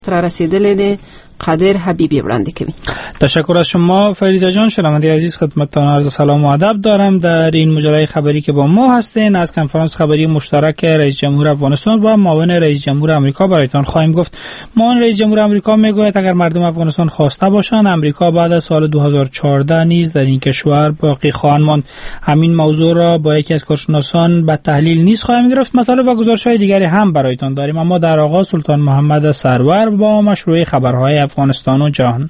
رسیدل قادر حبیبی وړاندې کوي. تشکر از شما فریده جان. شنونده عزیز خدمتتان عرض سلام و ادب دارم. در این مجری خبری که با ما هستین از کنفرانس خبری مشترک رئیس جمهور افغانستان و معاون رئیس جمهور آمریکا برایتان خواهیم گفت. معاون رئیس جمهور آمریکا میگوید اگر مردم افغانستان خواسته باشند آمریکا بعد از سال 2014 نیز در این کشور باقی خواهند ماند. همین موضوع را با یکی از کارشناسان به تحلیل نیز خواهیم گرفت. مطالب و گزارش‌های دیگری هم برایتان داریم، اما در آغاز سلطان محمد سرور با مشروع خبرهای افغانستان و جهان.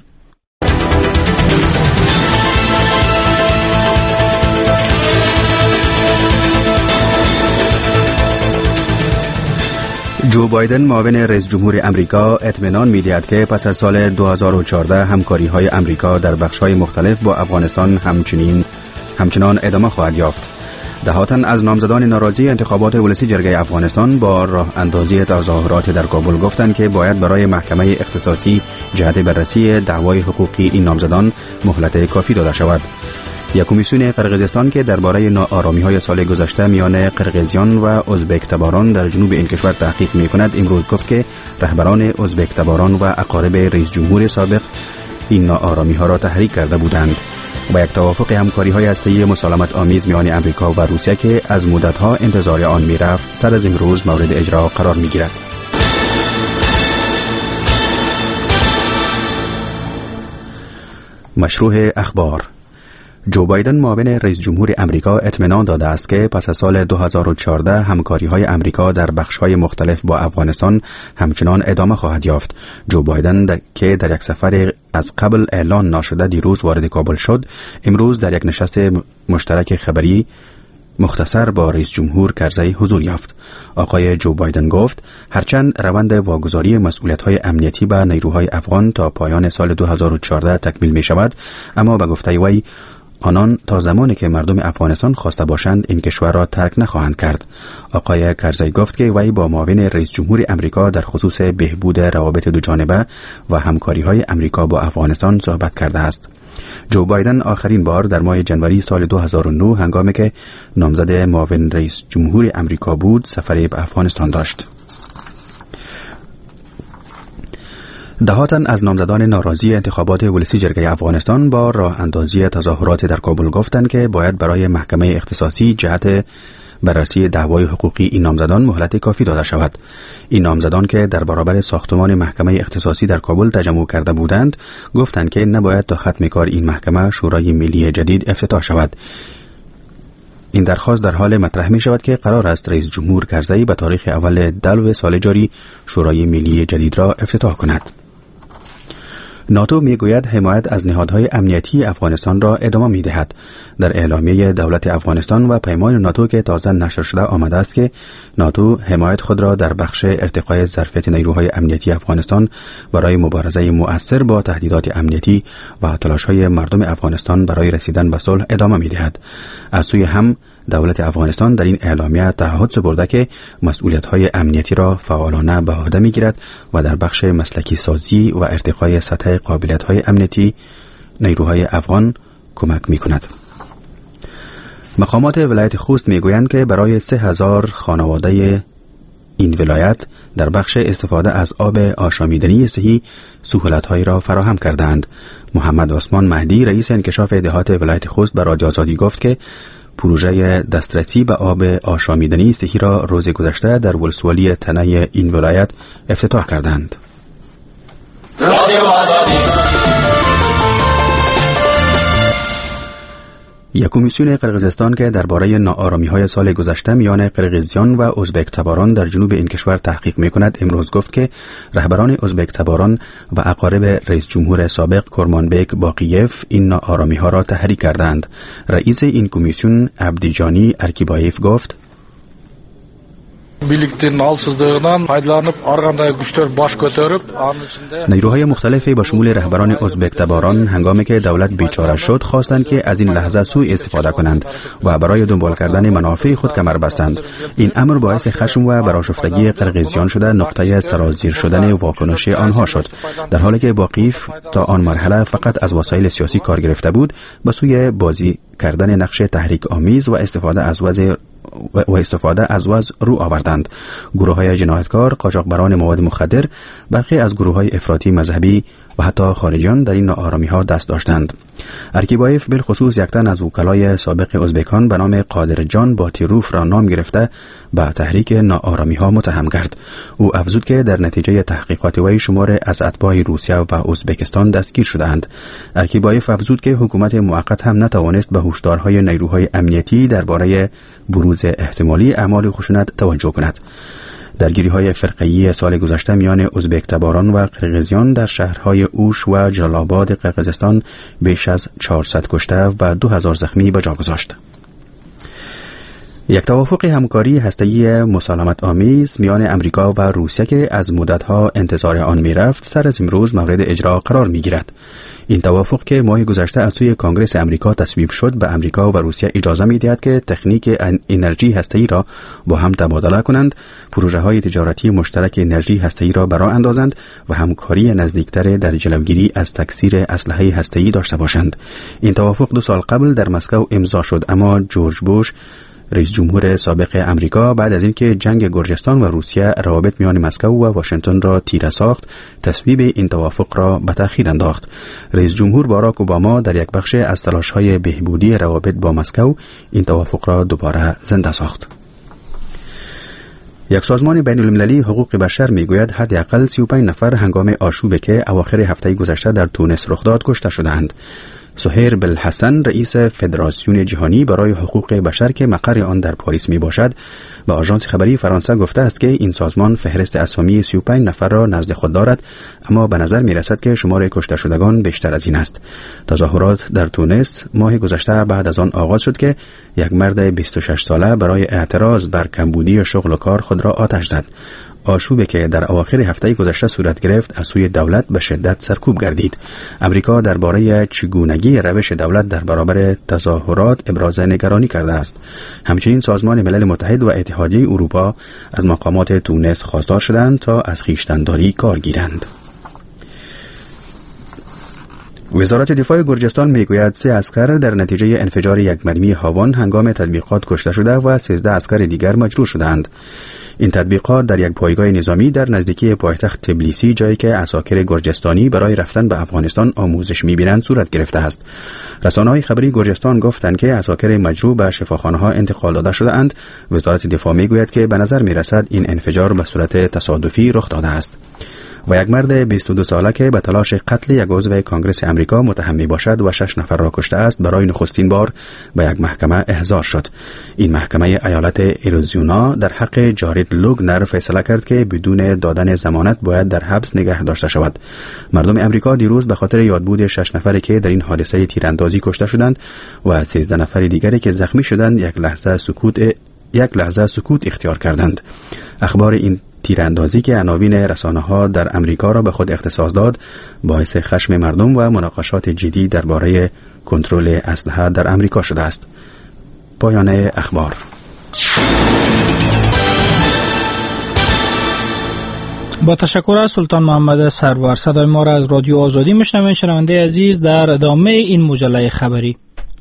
جو بایدن معاون رئیس جمهور امریکا اطمینان می‌دهد که پس از سال 2014 همکاری‌های امریکا در بخش‌های مختلف با افغانستان همچنان ادامه خواهد یافت. دهاتاً از نامزدان ناراضی انتخابات ولسی جرگه افغانستان با راه اندازی تظاهرات در کابل گفتند که باید برای محکمه اختصاصی جهت بررسی دعوای حقوقی این نامزدان مهلت کافی داده شود. یک کمیسیون قرقیزستان که درباره ناآرامی‌های سال گذشته میان قرقیزیان و ازبک تباران در جنوب این کشور تحقیق می‌کند امروز گفت که رهبران ازبک تباران و اقارب رئیس جمهور سابق این ناآرامی‌ها را تحریک کرده بودند. با یک توافق همکاری‌های هسته‌ای مسالمت آمیز میان امریکا و روسیه که از مدت‌ها انتظار آن می‌رفت سر از امروز مورد اجرا قرار می‌گیرد. مشروع اخبار. جو بایدن معاون رئیس جمهور امریکا اطمینان داده است که پس از سال 2014 همکاری‌های امریکا در بخش‌های مختلف با افغانستان همچنان ادامه خواهد یافت. جو بایدن که در یک سفر از قبل اعلان نشده دیروز وارد کابل شد، امروز در یک نشست مشترک خبری مختصر با رئیس جمهور کرزی حضور یافت. آقای جو بایدن گفت هرچند روند واگذاری مسئولیت‌های امنیتی به نیروهای افغان تا پایان سال 2014 تکمیل می شود، اما به گفته وی آنان تا زمانی که مردم افغانستان خواسته باشند این کشور را ترک نخواهند کرد. آقای کرزی گفت که وی با معاون رئیس جمهور امریکا در خصوص بهبود روابط دوجانبه و همکاری‌های امریکا با افغانستان صحبت کرده است. جو بایدن آخرین بار در ماه جنوری سال 2009 هنگامی که نامزد معاون رئیس جمهور امریکا بود سفری به افغانستان داشت. دهاتاً از نامزدان ناراضی انتخابات ولسی جرگه افغانستان با راه اندازی تظاهرات در کابل گفتند که باید برای محکمه اختصاصی جهت بررسی دعوای حقوقی این نامزدان مهلت کافی داده شود. این نامزدان که در برابر ساختمان محکمه اختصاصی در کابل تجمع کرده بودند گفتند که نباید تا ختم کار این محکمه شورای ملی جدید افتتاح شود. این درخواست در حال مطرح می شود که قرار است رئیس جمهور کرزی به تاریخ اول دلو سال جاری شورای ملی جدید را افتتاح کند. ناتو میگوید حمایت از نهادهای امنیتی افغانستان را ادامه میدهد. در اعلامیه دولت افغانستان و پیمان ناتو که تازه نشر شده آمده است که ناتو حمایت خود را در بخش ارتقای ظرفیت نیروهای امنیتی افغانستان برای مبارزه مؤثر با تهدیدات امنیتی و تلاش‌های مردم افغانستان برای رسیدن به صلح ادامه میدهد. از سوی هم دولت افغانستان در این اعلامیه تعهد سپرده که مسئولیت‌های امنیتی را فعالانه به عهده می‌گیرد و در بخش مسلکی سازی و ارتقای سطح قابلیت‌های امنیتی نیروهای افغان کمک می‌کند. مقامات ولایت خوست می‌گویند که برای 3000 خانواده این ولایت در بخش استفاده از آب آشامیدنی صحی سهولت‌هایی را فراهم کردند. محمد عثمان مهدی رئیس انکشاف دهات ولایت خوست به رادیو آزادی گفت که پروژه دسترسی به آب آشامیدنی صحی را روز گذشته در ولسوالی تنه این ولایت افتتاح کردند. یک کمیسیون قرقیزستان که درباره ناآرامی‌های سال گذشته میان قرقیزیان و ازبک تباران در جنوب این کشور تحقیق می‌کند امروز گفت که رهبران ازبک تباران و اقارب رئیس جمهور سابق کرمانبک باقییف این ناآرامی‌ها را تحریک کردند. رئیس این کمیسیون عبدیجانی ارکیبایف گفت نیروهای مختلفی با شمول رهبران ازبک تباران هنگامی که دولت بیچاره شد خواستند که از این لحظه سوء استفاده کنند و برای دنبال کردن منافع خود کمر بستند. این امر باعث خشم و برآشفتگی قرقیزیان شده نقطه سرازیر شدن واکنش آنها شد، در حالی که باقیف تا آن مرحله فقط از وسایل سیاسی کار گرفته بود به سوی بازی کردن نقش تحریک آمیز و استفاده از وضع و استفاده از وضع رو آوردند. گروه‌های جنایتکار، قاچاقبران مواد مخدر، برخی از گروه‌های افراطی مذهبی و حتی خارجیان در این ناآرامی‌ها دست داشتند. ارکیبایف بالخصوص یک تن از وکلای سابق ازبکان به نام قادر جان باتیروف را نام گرفته به تحریک ناآرامی‌ها متهم کرد. او افزود که در نتیجه تحقیقات وی شمار از اتباع روسیه و ازبکستان دستگیر شدند. ارکیبایف افزود که حکومت موقت هم نتوانست به هشدارهای نیروهای امنیتی درباره بروز احتمالی اعمال خشونت توجه کند. درگیری‌های فرقه‌ای سال گذشته میان ازبک تباران و قرقیزیان در شهرهای اوش و جلال آباد قرقیزستان بیش از 400 کشته و 2000 زخمی به جا گذاشت. یک توافق همکاری هسته‌ای مسالمت آمیز میان امریکا و روسیه که از مدت‌ها انتظار آن می‌رفت سر از امروز مورد اجرا قرار می‌گیرد. این توافق که ماه گذشته از سوی کنگره امریکا تصویب شد به امریکا و روسیه اجازه می‌دهد که تکنیک انرژی هسته‌ای را با هم تبادله کنند، پروژه‌های تجارتی مشترک انرژی هسته‌ای را برآ اندازند و همکاری نزدیکتر در جلوگیری از تکثیر اسلحه هسته‌ای داشته باشند. این توافق 2 سال قبل در مسکو امضا شد، اما جورج بوش رئیس جمهور سابق امریکا بعد از اینکه جنگ گرجستان و روسیه روابط میان مسکو و واشنگتن را تیره ساخت، تصویب این توافق را به تأخیر انداخت. رئیس جمهور باراک اوباما در یک بخش از تلاش‌های بهبودی روابط با مسکو این توافق را دوباره زنده ساخت. یک سازمان بین المللی حقوق بشر میگوید حداقل 35 نفر هنگام آشوبی که اواخر هفته گذشته در تونس رخ داد کشته شدند. سهیر بالحسن رئیس فدراسیون جهانی برای حقوق بشر که مقر آن در پاریس می باشد به آژانس خبری فرانسه گفته است که این سازمان فهرست اسامی 35 نفر را نزد خود دارد، اما به نظر می رسد که شمار کشته شدگان بیشتر از این است. تظاهرات در تونس ماه گذشته بعد از آن آغاز شد که یک مرد 26 ساله برای اعتراض بر کمبودی شغل و کار خود را آتش زد. آشوبی که در اواخر هفته گذشته صورت گرفت از سوی دولت به شدت سرکوب گردید. امریکا درباره چگونگی روش دولت در برابر تظاهرات ابراز نگرانی کرده است. همچنین سازمان ملل متحد و اتحادیه اروپا از مقامات تونس خواستار شدند تا از خویشتن‌داری کار گیرند. وزارت دفاع گرجستان میگوید 3 عسکر در نتیجه انفجار یک مرمی هاون هنگام تطبیقات کشته شده و 13 عسکر دیگر مجروح شدند. این تطبیقات در یک پایگاه نظامی در نزدیکی پایتخت تبلیسی، جایی که عساکر گرجستانی برای رفتن به افغانستان آموزش می‌بینند، صورت گرفته است. رسانه‌های خبری گرجستان گفتند که عساکر مجروح به شفاخانه‌ها انتقال داده شده‌اند. وزارت دفاع میگوید که به نظر می‌رسد این انفجار به صورت تصادفی رخ داده است. و یک مرد 22 ساله که به تلاش قتل یک عضو کنگره امریکا متهم می باشد و 6 نفر را کشته است برای نخستین بار به یک محکمه احضار شد. این محکمه ایالت ایریزونا در حق جارید لوگنر فیصله کرد که بدون دادن ضمانت باید در حبس نگه داشته شود. مردم امریکا دیروز به خاطر یادبود 6 نفری که در این حادثه تیراندازی کشته شدند و 13 نفر دیگری که زخمی شدند یک لحظه سکوت اختیار کردند. اخبار این تیراندازی که عناوین رسانه‌ها در امریکا را به خود اختصاص داد، باعث خشم مردم و مناقشات جدی درباره کنترل اسلحه در امریکا شده است. پایان اخبار. با تشکر از سلطان محمد سرور. صدای ما را از رادیو آزادی میشنوید. شنونده عزیز، در ادامه این مجله خبری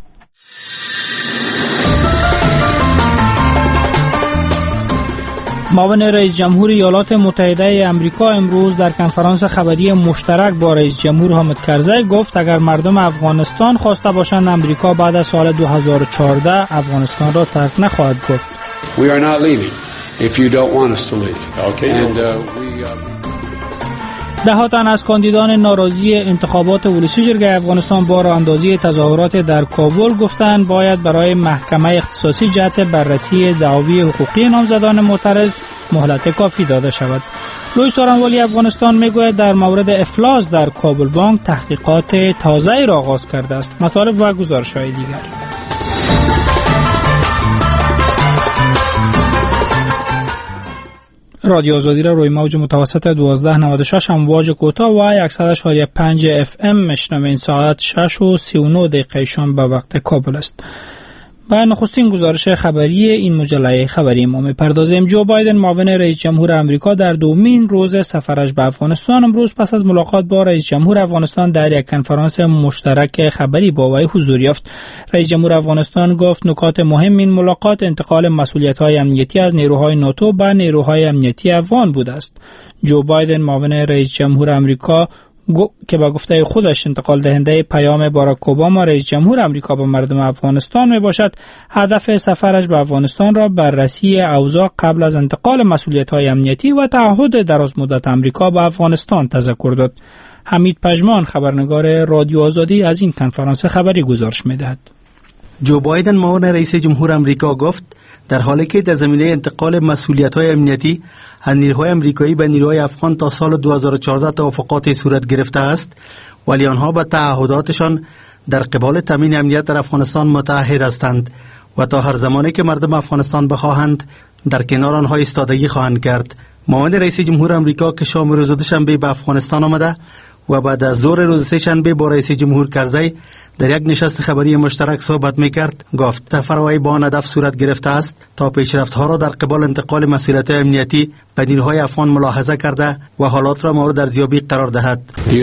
معاون رئیس جمهور ایالات متحده آمریکا امروز در کنفرانس خبری مشترک با رئیس جمهور حامد کرزی گفت اگر مردم افغانستان خواسته باشند امریکا بعد از سال 2014 افغانستان را ترک نخواهد گفت. We are not leaving if you don't want us to leave. Okay. And ده تن از کاندیدان ناراضی انتخابات ولسی جرگه افغانستان با راه اندازی تظاهرات در کابل گفتند باید برای محکمه اختصاصی جهت بررسی دعاوی حقوقی نامزدان معترض مهلت کافی داده شود. لوی سارنوالی افغانستان میگوید در مورد افلاس در کابل بانک تحقیقات تازه‌ای را آغاز کرده است. مطالب و گزارش‌های دیگر. رادیو آزادی را روی موج متوسط 1296 امواج کوتاه و 100.5 FM میشنوید. ساعت 6:39 شام به وقت کابل است. و نخستین گزارش خبری این مجله خبری ما می‌پردازیم. جو بایدن معاون رئیس جمهور آمریکا در دومین روز سفرش به افغانستان امروز پس از ملاقات با رئیس جمهور افغانستان در یک کنفرانس مشترک خبری با وی حضور یافت. رئیس جمهور افغانستان گفت نکات مهم این ملاقات انتقال مسئولیت‌های امنیتی از نیروهای ناتو به نیروهای امنیتی افغان بوده است. جو بایدن معاون رئیس جمهور آمریکا که با گفته خودش انتقال دهنده پیام باراک اوباما رئیس جمهور آمریکا به مردم افغانستان می باشد، هدف سفرش به افغانستان را بررسی اوضاع قبل از انتقال مسئولیت‌های امنیتی و تعهد دراز مدت آمریکا به افغانستان تذکر داد. حمید پژمان خبرنگار رادیو آزادی از این کنفرانس خبری گزارش می‌دهد. جو بایدن معاون رئیس جمهور آمریکا گفت در حالی که در زمینه انتقال مسئولیت‌های امنیتی از نیروهای آمریکایی به نیروهای افغان تا سال 2014 توافقات صورت گرفته است، ولی آنها به تعهداتشان در قبال تامین امنیت در افغانستان متعهد هستند و تا هر زمانی که مردم افغانستان بخواهند در کنار آنها ایستادگی خواهند کرد. معاون رئیس جمهور آمریکا که شام روز دوشنبه به افغانستان آمده و بعد از ظهر روز سه‌شنبه با رئیس جمهور کرزی در یک نشست خبری مشترک صحبت می‌کرد، گفت سفر وی با آن هدف صورت گرفته است تا پیشرفت‌ها را در قبال انتقال مسئولیت امنیتی به نیروهای افغان ملاحظه کرده و حالات را مورد ارزیابی قرار دهد.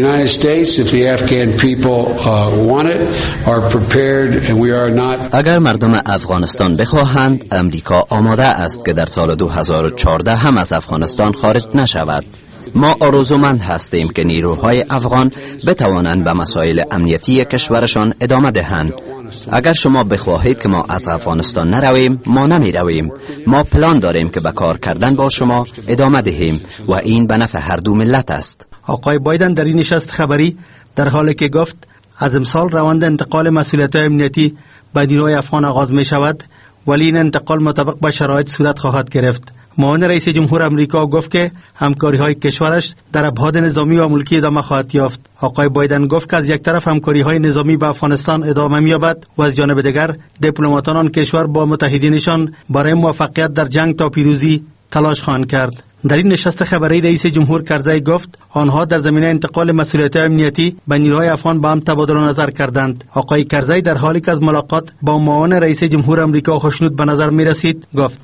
اگر مردم افغانستان بخواهند، امریکا آماده است که در سال 2014 هم از افغانستان خارج نشود. ما آرزومند هستیم که نیروهای افغان بتوانند به مسائل امنیتی کشورشان ادامه دهند. اگر شما بخواهید که ما از افغانستان نرویم، ما نمی رویم. ما پلان داریم که به کار کردن با شما ادامه دهیم و این به نفع هر دو ملت است. آقای بایدن در این نشست خبری در حالی که گفت از امسال روند انتقال مسئولیت امنیتی به نیروهای افغان آغاز می شود، ولی این انتقال مطابق با شرایط صورت خواهد گرفت. معاون رئیس جمهور آمریکا گفت که همکاری‌های کشورش در ابعاد نظامی و ملکی ادامه خواهد یافت. آقای بایدن گفت که از یک طرف همکاری‌های نظامی با افغانستان ادامه می‌یابد و از جانب دیگر دیپلماتان آن کشور با متحدینشان برای موفقیت در جنگ تا پیروزی تلاش خواهند کرد. در این نشست خبری رئیس جمهور کرزی گفت آنها در زمینه انتقال مسئولیت امنیتی به نیروهای افغان با هم تبادل نظر کردند. آقای کرزی در حالی که از ملاقات با معاون رئیس جمهور آمریکا خوشنود به نظر می‌رسید گفت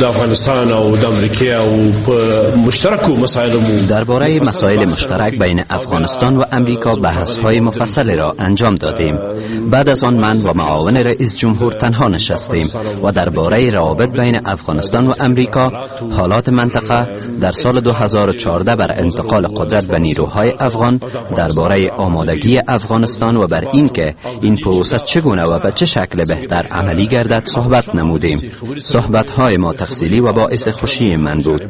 درباره مسائل مشترک بین افغانستان و امریکا بحث‌های مفصلی را انجام دادیم. بعد از آن من و معاون رئیس جمهور تنها نشستیم و درباره روابط بین افغانستان و امریکا، حالات منطقه، در سال 2014 بر انتقال قدرت به نیروهای افغان، درباره آمادگی افغانستان و بر اینکه این پروسه چگونه و به چه شکل بهتر عملی گردد صحبت نمودیم. صحبت‌های ما تفصیلی و باعث خوشی من بود.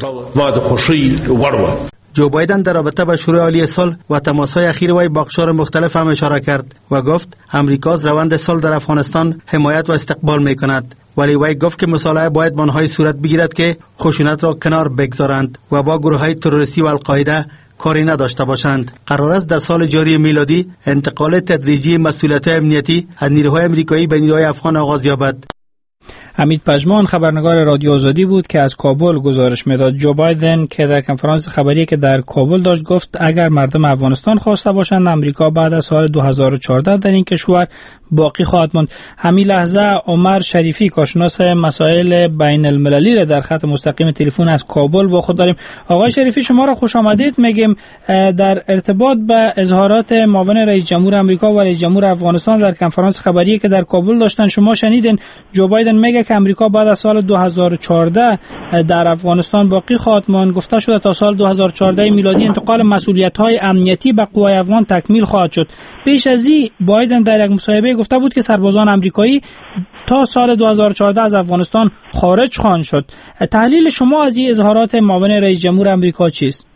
جو بایدن در رابطه با شورای عالی صلح و تماس‌های اخیر وی با اقشار مختلف هم اشاره کرد و گفت امریکا از روند صلح در افغانستان حمایت و استقبال می‌کند، ولی وی گفت که مصالحه باید با آنهای صورت بگیرد که خشونت را کنار بگذارند و با گروه‌های تروریستی و القاعده کاری نداشته باشند. قرار است در سال جاری میلادی انتقال تدریجی مسئولیت امنیتی از نیروهای آمریکایی به نیروهای افغان آغاز یابد. حمید پژمان خبرنگار رادیو آزادی بود که از کابل گزارش میداد. جو بایدن که در کنفرانس خبری که در کابل داشت گفت اگر مردم افغانستان خواسته باشند، امریکا بعد از سال 2014 در این کشور باقی خواهد ماند. همین لحظه عمر شریفی کارشناس مسائل بین المللی را در خط مستقیم تلفن از کابل با خود داریم. آقای شریفی شما را خوش آمدید میگیم. در ارتباط به اظهارات معاون رئیس جمهور آمریکا و رئیس جمهور افغانستان در کنفرانس خبری که در کابل داشتن، شما شنیدین جو بایدن میگه که امریکا بعد از سال 2014 در افغانستان باقی خواهد ماند. گفته شده تا سال 2014 میلادی انتقال مسئولیت‌های امنیتی به قوای افغان تکمیل خواهد شد. پیش از این بایدن در یک مصاحبه گفته بود که سربازان آمریکایی تا سال 2014 از افغانستان خارج خواهند شد. تحلیل شما از این اظهارات معاون رئیس جمهور آمریکا چیست؟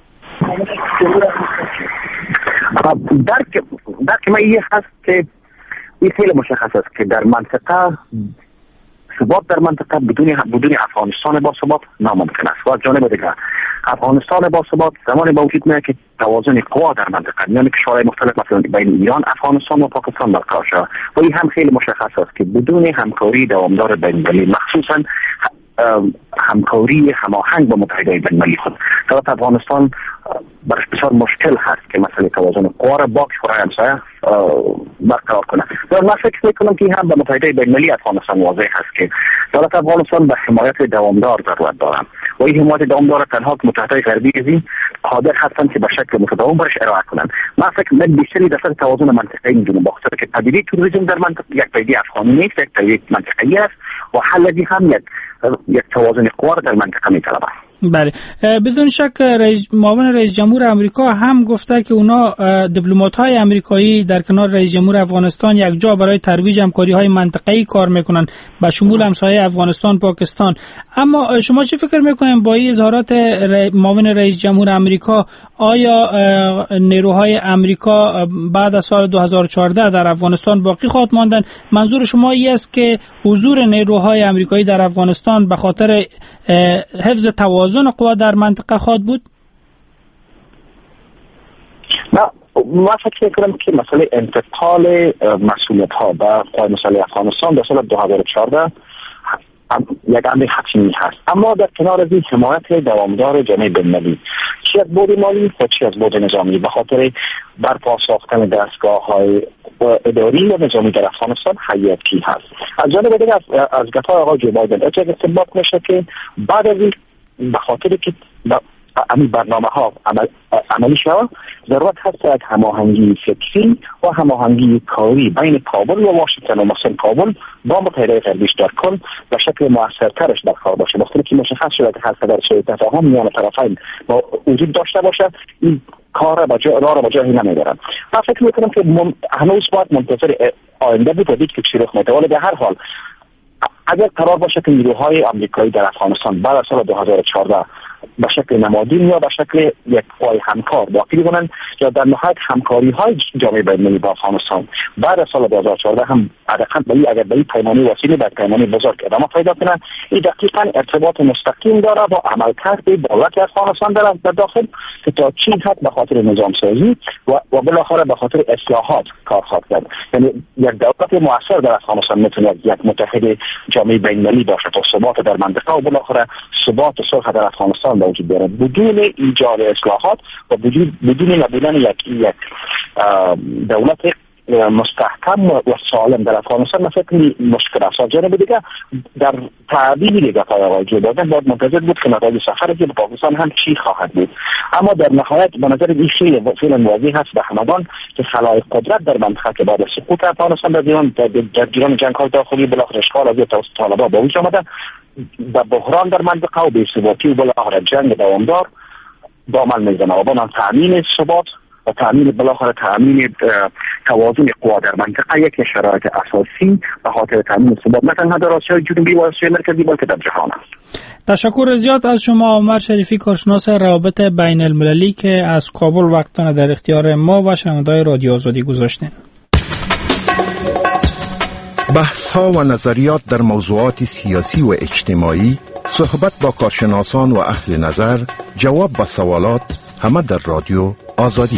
درک من این هست که این خیلی مشخص است که در منطقه ثبات در منطقه بدون افغانستان با ثبات ناممکن است. و از جانب دیگر افغانستان با ثبات زمانی با وجود میاد که توازن قوا در منطقه میان کشورهای مختلف مثلا بین ایران، افغانستان و پاکستان برقرار شود. و این هم خیلی مشخص است که بدون همکاری دوامدار بین‌المللی، مخصوصا همکاری هماهنگ با متحده بین‌المللی خود. البته افغانستان برش بسیار مشکل هست که مسئله توازن قوا را با کشورهای همسایه برقرار کنه. من فکر میکنم که هم به متحده بین‌المللی افغانستان واضح هست که دولت افغانستان به حمایت دوامدار ضرورت دارد و این حمایت دوامدار تنها که متحده غربی قادر هستند که به شکل متداوم برش ارائه کنند. من فکر من بیشتری در سطح توازن منطقه‌ای می‌دونم، بخاطر که پدیده توریسم در منطقه یک پدیده افغانی نیست، یک پدیده منطقه‌ای است و حل هم یک توازن قوا در منطقه می‌طلبد. بله، بدون شک معاون رئیس جمهور امریکا هم گفته که اونا دیپلمات‌های امریکایی در کنار رئیس جمهور افغانستان یک جا برای ترویج همکاری‌های منطقه‌ای کار میکنن به شمول همسایه افغانستان، پاکستان. اما شما چه فکر میکنین با این اظهارات معاون رئیس جمهور امریکا آیا نیروهای امریکا بعد از سال 2014 در افغانستان باقی خواهد ماندن؟ منظور شما این است که حضور نیروهای امریکایی در افغانستان به خاطر حفظ توازن قوا در منطقه خواهد بود؟ من فکر می‌کنم که مسئله انتقال مسئولیت‌ها به قوای مسلح افغانستان در سال 2014 یک امر حتمی هست، اما در کنار از این حمایت دوامدار جامعه بین‌المللی چه از بود مالی و چه از بود نظامی به خاطر برپا ساختن دستگاه‌های اداری و نظامی در افغانستان حیاتی هست. از جانب دیگر از گفتار آقای جو بایدن استنباط میشه که بعد از این به خاطر که همین برنامه‌ها عملی شود ضرورت هست یک هماهنگی فکری و هماهنگی کاری بین کابل و واشنگتن و مثلا کابل با متحده غربی در کل به شکل موثرترش در کار باشه. وقتی که مشخص شده که هست در شیء تفاهم میان طرفین با وجود داشته باشه این کار را به جایی نمیبرن. من فکر میکنم که هنوز باید منتظر آینده بود و دید که چی رخ میده، ولی به هر حال اگر قرار باشه که نیروهای آمریکایی در افغانستان بعد از سال 2014 به شکل نمادین یا به شکل یک قوای همکار باقی بمانند یا در نهایت همکاری‌های جامعه بین‌المللی با افغانستان بعد از سال 2014 هم حداقل اگر به این پیمانی وسیله به پیمانی بزرگ ادامه پیدا کنند، این دقیقاً ارتباط مستقیم داره با عملکرد دولت افغانستان در داخل که تا چی حد به خاطر نظام سازی و بالاخره به خاطر اصلاحات کار خواهد کرد. یعنی یک دولت مؤثر در افغانستان میتونه یک متحد جامعه بین‌المللی باشه تا ثبات در منطقه و بالاخره ثبات و صلح در افغانستان به وجود بیاره. بدون ایجاد اصلاحات و بدون نبودن یک دولت مستحکم و سالم در افغانستان من فکر مشکل است. جانب دیگه در تعبیر گفتار آقای جو بایدن باید منتظر بود که نتایج سفر به پاکستان هم چی خواهد بود، اما در نهایت به نظر این خیلی واضح هست به همگان که خلای قدرت در منطقه که بعد از سقوط افغانستان در جریان جنگ‌های داخلی بالاخره اشغال از طالبان به وجود آمده به بحران در منطقه و بی‌ثباتی و بالاخره جنگ دوامدار دامن میزنه و با تامین ثبات و بالاخره تامین توازن قوا در منطقه یک شرایط اساسی به خاطر تامین ثبات نه تنها در آسیای جنوبی و آسیای مرکزی بلکه در جهان است. تشکر زیاد از شما عمر شریفی، کارشناس روابط بین المللی که از کابل وقتانه در اختیار ما و شنونده‌های رادیو آزادی گذاشتین. بحث‌ها و نظریات در موضوعات سیاسی و اجتماعی، صحبت با کارشناسان و اهل نظر، جواب به سوالات، همه در رادیو آزادی.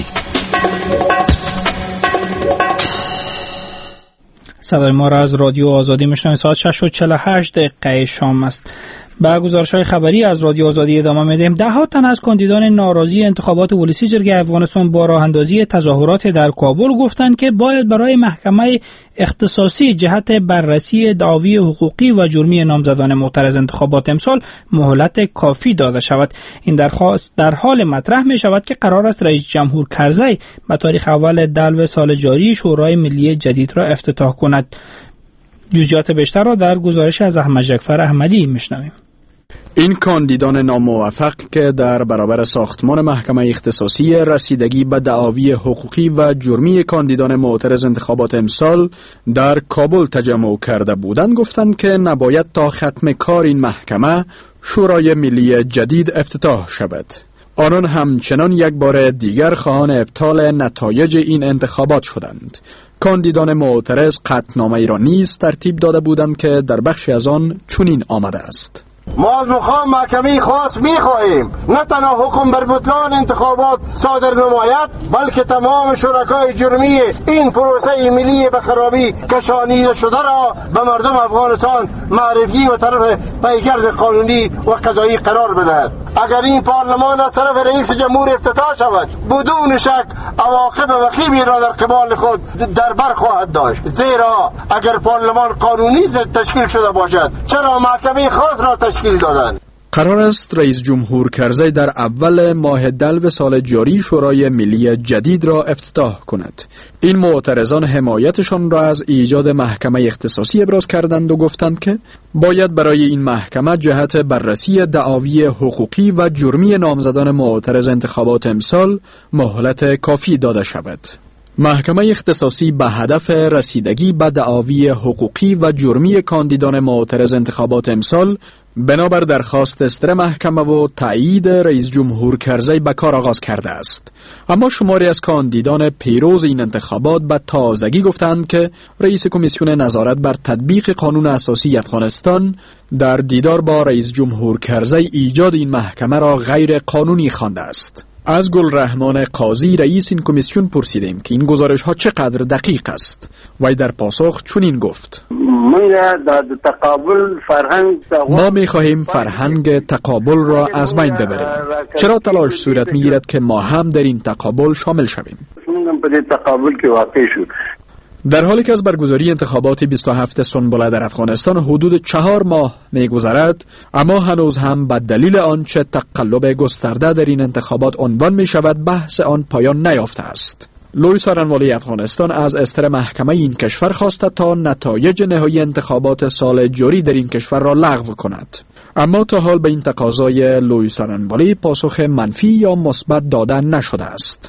صدای ما را از رادیو آزادی میشنوید. ساعت 6:48 شام است. با گزارش‌های خبری از رادیو آزادی ادامه میدیم. ده‌ها تن از کاندیدان ناراضی انتخابات ولسی جرگه افغانستان با راه اندازی تظاهرات در کابل گفتند که باید برای محکمه اختصاصی جهت بررسی دعاوی حقوقی و جرمی نامزدان معترض انتخابات امسال مهلت کافی داده شود. این درخواست در حال مطرح می شود که قرار است رئیس جمهور کرزی به تاریخ اول دلو سال جاری شورای ملی جدید را افتتاح کند. جزئیات بیشتر را در گزارش از احمد جعفر احمدی میشنویم. این کاندیدان ناموفق که در برابر ساختمان محکمه اختصاصی رسیدگی به دعاوی حقوقی و جرمی کاندیدان معترض انتخابات امسال در کابل تجمع کرده بودند گفتند که نباید تا ختم کار این محکمه شورای ملی جدید افتتاح شود. آنان همچنان یک بار دیگر خواهان ابطال نتایج این انتخابات شدند. کاندیدان معترض قطعنامه‌ای را نیز ترتیب داده بودند که در بخشی از آن چنین آمده است: ما از مقام محکمه خاص می‌خواهیم نه تنها حکم بر بطلان انتخابات صادر نماید، بلکه تمام شرکای جرمی این پروسه ملی به خرابی کشانیده شده را به مردم افغانستان معرفی و طرف پیگرد قانونی و قضایی قرار بدهد. اگر این پارلمان از طرف رئیس جمهور افتتاح شود، بدون شک عواقب وخیمی را در قبال خود در بر خواهد داشت، زیرا اگر پارلمان قانونی تشکیل شده باشد چرا محکمه خاص را تشکیل دادند؟ قرار است رئیس جمهور کرزی در اول ماه دلو سال جاری شورای ملی جدید را افتتاح کند. این معترضان حمایتشان را از ایجاد محکمه اختصاصی ابراز کردند و گفتند که باید برای این محکمه جهت بررسی دعاوی حقوقی و جرمی نامزدان معترض انتخابات امسال مهلت کافی داده شود. محکمه اختصاصی به هدف رسیدگی به دعاوی حقوقی و جرمی کاندیدان معترض انتخابات امسال بنابر درخواست استر محکمه و تایید رئیس جمهور کرزی به کار آغاز کرده است. اما شماری از کاندیدان پیروز این انتخابات به تازگی گفتند که رئیس کمیسیون نظارت بر تطبیق قانون اساسی افغانستان در دیدار با رئیس جمهور کرزی ایجاد این محکمه را غیر قانونی خوانده است. از گلرحمان قاضی رئیس این کمیسیون پرسیدیم که این گزارش ها چقدر دقیق است. وی در پاسخ چنین گفت: ما می خواهیم فرهنگ تقابل را از بین ببریم. چرا تلاش صورت می گیرد که ما هم در این تقابل شامل شویم؟ در حالی که از برگزاری انتخابات 27 سنبله در افغانستان حدود 4 ماه می‌گذرد، اما هنوز هم به دلیل آنچه تقلب گسترده در این انتخابات عنوان می‌شود بحث آن پایان نیافته است. لوی سارنوالی افغانستان از استر محکمه این کشور خواسته تا نتایج نهایی انتخابات سال جاری در این کشور را لغو کند. اما تا حال به این تقاضای لوی سارنوالی پاسخ منفی یا مثبت داده نشده است.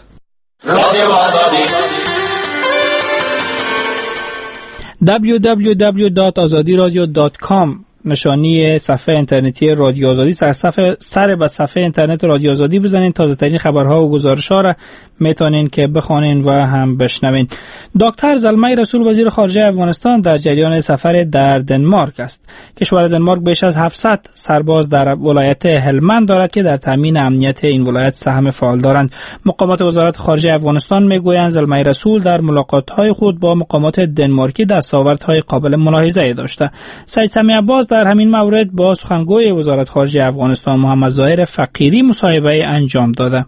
www.azadiradio.com نشانی صفحه اینترنتی رادیو آزادی است. سر به صفحه اینترنت رادیو آزادی بزنین، تازه ترین خبرها و گزارش‌ها را میتونین که بخونین و هم بشنوین. دکتر زلمه رسول وزیر خارجه افغانستان در جریان سفر در دنمارک است. کشور دنمارک بیش از 700 سرباز در ولایت هلمند دارد که در تامین امنیت این ولایت سهم فعال دارند. مقامات وزارت خارجه افغانستان میگویند زلمه رسول در ملاقات‌های خود با مقامات دنمارکی دستاوردهای قابل ملاحظه داشته. سید سمیع عباس در همین مورد با سخنگوی وزارت خارجه افغانستان محمد ظاهر فقیری مصاحبه انجام داده.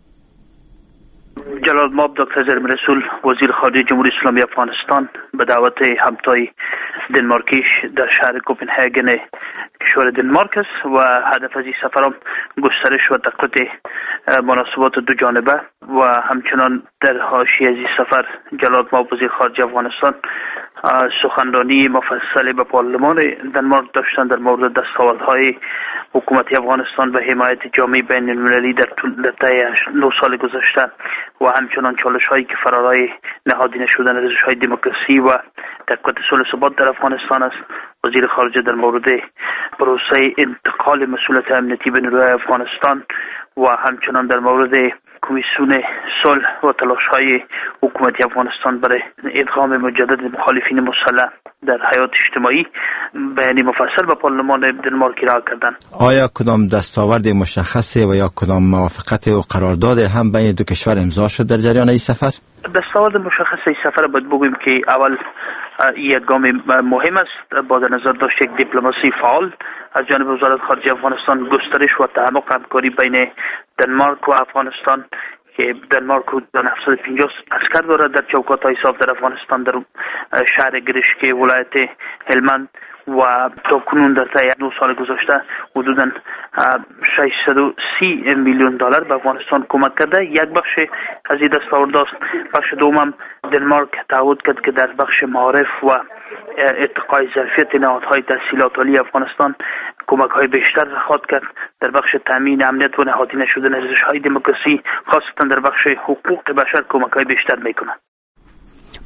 جلال ماب دکتر زلمه رسول وزیر خارجه جمهوری اسلامی افغانستان به دعوت همتای دنمارکیش در شهر کوپنهاگن کشور دنمارک است و هدف از این سفر هم گسترش و تقویت مناسبات دو جانبه و همچنان در حاشیه از این سفر جلال ماب وزیر خارجه افغانستان سخنرانی مفصلی به پارلمان دنمارک داشتند در مورد دستاوردهای حکومت افغانستان و حمایت جامعه بین المللی در طی 9 سال گذشته و همچنان چالش‌هایی که فرارای نهادینه شدن ارزش‌های دموکراسی و تقویت صلح و ثبات در افغانستان است. وزیر خارجه در مورد پروسه انتقال مسئولیت امنیتی به نیروهای افغانستان و همچنان در مورد کمیسیون صلح و تلاش‌های حکومت افغانستان برای ادغام مجدد مخالفین مسلح در حیات اجتماعی بیان مفصل به پارلمان دنمارک ارائه کردند. آیا کدام دستاورد مشخصی و یا کدام موافقت و قرارداد هم بین دو کشور امضا شد در جریان این سفر؟ دستاورد مشخص این سفر باید بگوییم که اول یک گام مهم است با در نظر داشت یک دیپلماسی فعال از جانب وزارت خارجه افغانستان، گسترش و تعمق همکاری بین دنمارک و افغانستان که دنمارک حدود 750 عسکر دارد در چوکات‌های صاف در افغانستان در شهر گرشک ولایت هلمند و تا کنون در طی 2 سال گذشته حدوداً 630 میلیون دلار به افغانستان کمک کرده. یک بخش از این دستاورد است. بخش دوم دنمارک تعهد کرد که در بخش معارف و ارتقای ظرفیت نهادهای تحصیلات عالی افغانستان کمک‌های بیشتر خواهد کرد. در بخش تامین امنیت و نهادینه شدن ارزش‌های دموکراسی خاصتا در بخش حقوق بشر کمک‌های بیشتر می‌کند.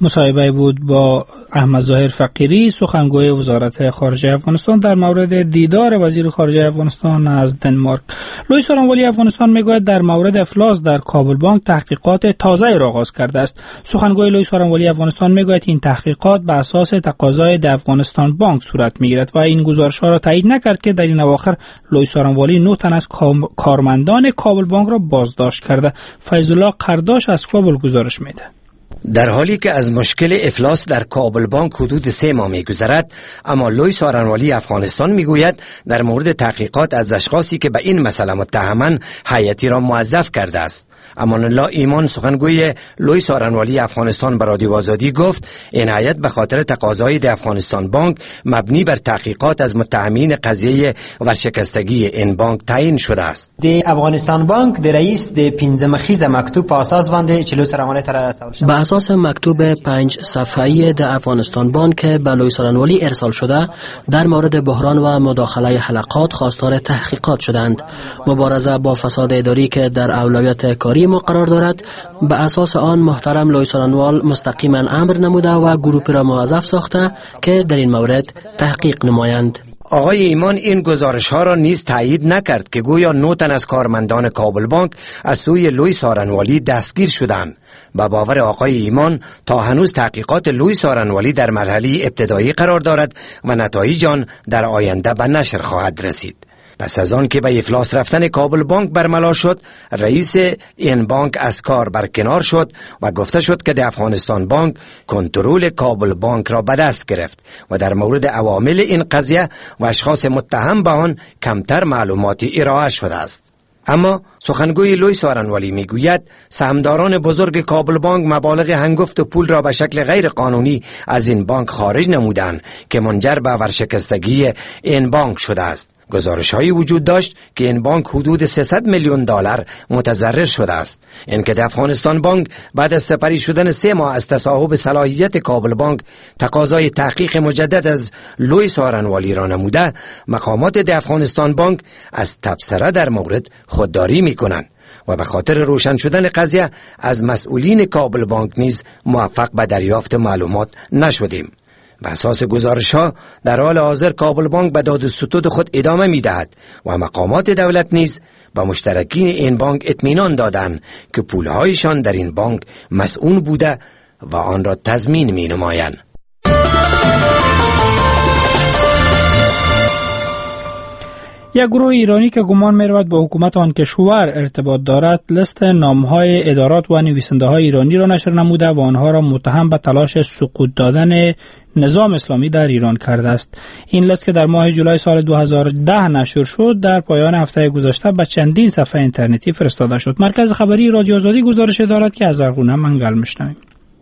مصاحبه بود با احمد ظاهر فقیری، سخنگوی وزارت خارجه افغانستان در مورد دیدار وزیر خارجه افغانستان از دنمارک. لوی سارنوالی افغانستان میگوید در مورد افلاس در کابل بانک تحقیقات تازه را آغاز کرده است. سخنگوی لوی سارنوالی افغانستان میگوید این تحقیقات به اساس تقاضای افغانستان بانک صورت میگیرد و این گزارش‌ها را تایید نکرد که در این اواخر لوی سارنوالی 9 تن از کارمندان کابل بانک را بازداشت کرده. فیض الله قرداش از کابل گزارش میده. در حالی که از مشکل افلاس در کابل بانک حدود 3 ماه می‌گذرد، اما لوی سارنوالی افغانستان میگوید در مورد تحقیقات از اشخاصی که به این مسئله متهمند هیئتی را موظف کرده است. امان الله ایمان، سخنگوی لوی سارنوالی افغانستان، به رادیو آزادی گفت این هیئت به خاطر تقاضای افغانستان بانک مبنی بر تحقیقات از متهمین قضیه ورشکستگی این بانک تعیین شده است. د افغانستان بانک د رئیس د 15 خیز مکتوب په اساس باندې چې لوی سارنوالی تر ارسال شد. به اساس مکتوب 5 صفحه‌ای د افغانستان بانک به لوی سارنوالی ارسال شده در مورد بحران و مداخله حلقات خواستار تحقیقات شدند. مبارزه با فساد اداری که در اولویت کاری ما قرار دارد، به اساس آن محترم لوی سارنوال مستقیما امر نموده و گروپی را موظف ساخته که در این مورد تحقیق نمایند. آقای ایمان این گزارش ها را نیز تایید نکرد که گویا 9 تن از کارمندان کابل بانک از سوی لوی سارنوالی دستگیر شدند. به باور آقای ایمان تا هنوز تحقیقات لوی سارنوالی در مرحله ابتدایی قرار دارد و نتایج آن در آینده به نشر خواهد رسید. پس از آن که به افلاس رفتن کابل بانک برملا شد، رئیس این بانک از کار برکنار شد و گفته شد که افغانستان بانک کنترل کابل بانک را به دست گرفت و در مورد عوامل این قضیه و اشخاص متهم به آن کمتر معلوماتی ارائه شده است. اما سخنگوی لوی سارنوالی میگوید سهامداران بزرگ کابل بانک مبالغ هنگفت و پول را به شکل غیر قانونی از این بانک خارج نمودند که منجر به ورشکستگی این بانک شده است. گزارش‌هایی وجود داشت که این بانک حدود 300 میلیون دلار متضرر شده است. اینکه افغانستان بانک بعد از سپری شدن 3 ماه از تصاحب صلاحیت کابل بانک تقاضای تحقیق مجدد از لوی سارنوالی را نموده، مقامات افغانستان بانک از تبصره در مورد خودداری می‌کنند و به خاطر روشن شدن قضیه از مسئولین کابل بانک نیز موفق به دریافت معلومات نشدیم. به اساس گزارش‌ها در حال حاضر کابل بانک به داد و ستود خود ادامه می‌دهد و مقامات دولت نیز به مشترکین این بانک اطمینان دادند که پولهایشان در این بانک مسئول بوده و آن را تضمین می‌نمایند. یک گروه ایرانی که گمان می‌رود با حکومت آن کشور ارتباط دارد، لیست نام‌های ادارات و نویسنده‌های ایرانی را نشر نموده و آنها را متهم به تلاش سقوط دادن نظام اسلامی در ایران کرده است. این لیست که در ماه جولای سال 2010 نشر شد، در پایان هفته گذشته به چندین صفحه اینترنتی فرستاده شد. مرکز خبری رادیو آزادی گزارش دارد که از زرغونه منگل میشنویم.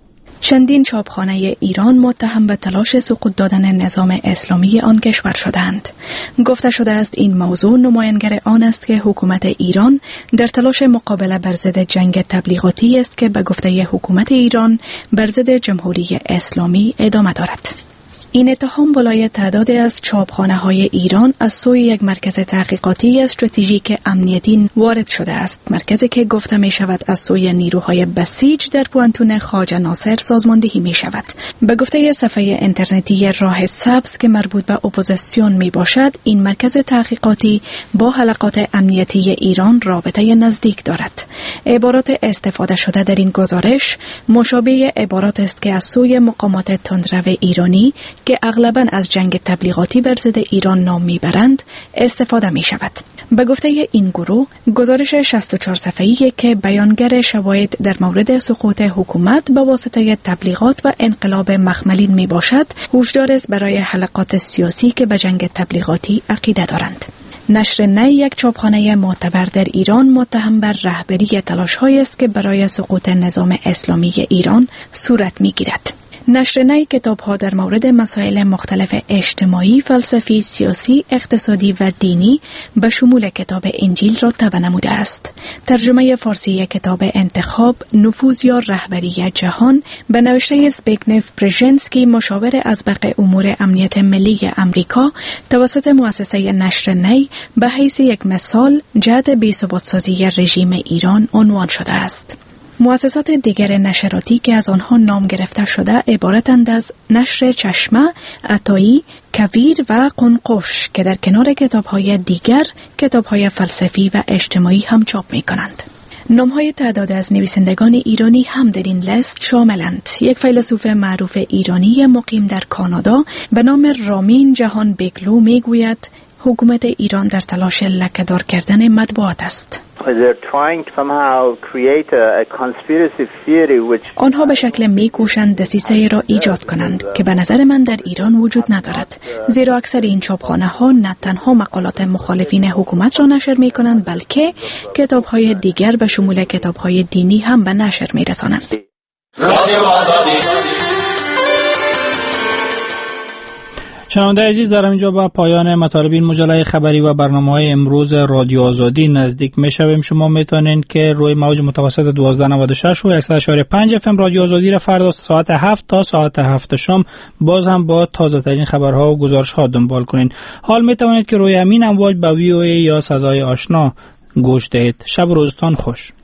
چندین چاپخانه ایران متهم به تلاش سقوط دادن نظام اسلامی آن کشور شدند. گفته شده است این موضوع نمایانگر آن است که حکومت ایران در تلاش مقابله بر ضد جنگ تبلیغاتی است که به گفته حکومت ایران بر ضد جمهوری اسلامی ادامه دارد. این اتهام بالای تعدادی از چاپخانه‌های ایران از سوی یک مرکز تحقیقاتی استراتژیک امنیتی وارد شده است، مرکزی که گفته می شود از سوی نیروهای بسیج در پوانتون خواجه ناصر سازماندهی می شود. به گفته صفحه اینترنتی راه سبز که مربوط به اپوزیسیون می باشد، این مرکز تحقیقاتی با حلقات امنیتی ایران رابطه نزدیک دارد. عبارات استفاده شده در این گزارش مشابه عبارات است که از سوی مقامات تندرو ایرانی که اغلباً از جنگ تبلیغاتی بر ضد ایران نام میبرند استفاده می شود. به گفته این گروه، گزارش 64 صفحه‌ای که بیانگر شواهد در مورد سقوط حکومت به واسطه تبلیغات و انقلاب مخملین می باشد، هشدار است برای حلقات سیاسی که به جنگ تبلیغاتی عقیده دارند. نشر نی، یک چاپخانه معتبر در ایران، متهم بر رهبری تلاش‌هایی است که برای سقوط نظام اسلامی ایران صورت می‌گیرد. نشر نی کتاب‌ها در مورد مسائل مختلف اجتماعی، فلسفی، سیاسی، اقتصادی و دینی به شمول کتاب انجیل را تبع نموده است. ترجمه فارسی کتاب انتخاب، نفوذ یا رهبری جهان به نوشته زبیگنف برژنسکی، مشاور اسبق امور امنیت ملی امریکا، توسط مؤسسه نشر نی به حیث یک مثال جهت بی‌ثبات‌سازی رژیم ایران عنوان شده است. مؤسسات دیگر نشراتی که از آنها نام گرفته شده عبارتند از نشر چشمه، عطایی، کویر و قنقش که در کنار کتاب‌های دیگر کتاب‌های فلسفی و اجتماعی هم چاپ می‌کنند. نام‌های تعداد از نویسندگان ایرانی هم در این لیست شاملند. یک فیلسوف معروف ایرانی مقیم در کانادا به نام رامین جهان بیگلو میگوید حکومت ایران در تلاش لکه‌دار کردن مطبوعات است. آنها به شکل میکوشند دسیسه را ایجاد کنند که به نظر من در ایران وجود ندارد، زیرا اکثر این چاپخانه ها نه تنها مقالات مخالفین حکومت را نشر می کنند بلکه کتاب های دیگر به شمول کتاب های دینی هم به نشر می رسانند. شنونده عزیز، در اینجا با پایان مطالب این مجله خبری و برنامه‌های امروز رادیو آزادی نزدیک می‌شویم. شما میتونید که روی موج متوسط 1296 و 100.5 FM رادیو آزادی را فردا ساعت 7 تا ساعت 7 شام باز هم با تازه ترین خبرها و گزارش‌ها دنبال کنید. حال میتونید که روی همین امواج به VOA یا صدای آشنا گوش دهید. شب و روزتان خوش.